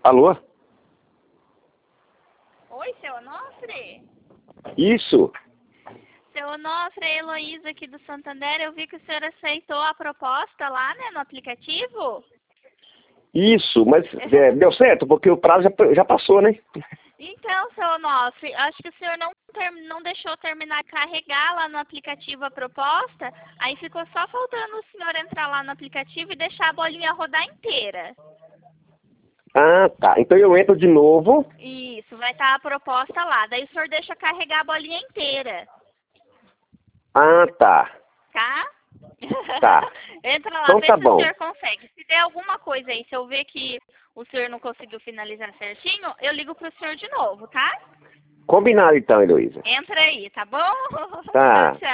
Alô? Oi, seu Onofre? Isso. Seu Onofre, é Heloísa aqui do Santander. Eu vi que o senhor aceitou a proposta lá, né, no aplicativo. Isso, mas deu certo, porque o prazo já passou, né? Então, seu Onofre, acho que o senhor não deixou terminar de carregar lá no aplicativo a proposta, aí ficou só faltando o senhor entrar lá no aplicativo e deixar a bolinha rodar inteira. Ah, tá. Então eu entro de novo. Isso, vai estar a proposta lá. Daí o senhor deixa carregar a bolinha inteira, Ah, tá. tá? Tá. Entra lá, Então vê tá se o bom. senhor consegue. Se der alguma coisa aí, se eu ver que o senhor não conseguiu finalizar certinho, eu ligo pro senhor de novo, tá? Combinado então, Heloísa. Entra aí, tá bom? Tá. Tchau, tchau.